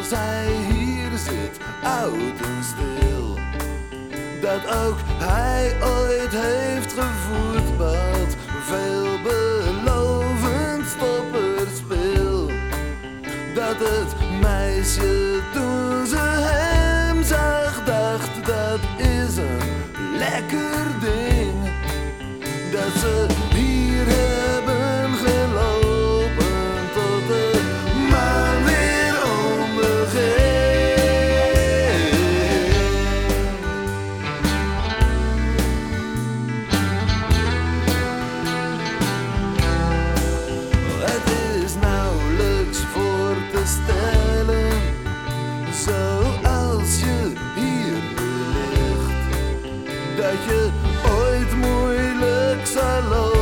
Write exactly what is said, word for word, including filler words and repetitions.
als hij hier zit, oud en stil. Dat ook hij ooit heeft gevoetbald, veelbelovend stopperspel. Dat het meisje toen ze hem zag dacht, dat is een lekker ding. Dat ze hier hebben gelopen tot de maan weer onderging. Het is nauwelijks voor te stellen, zoals je hier ligt, dat je ooit moeilijk zal lopen.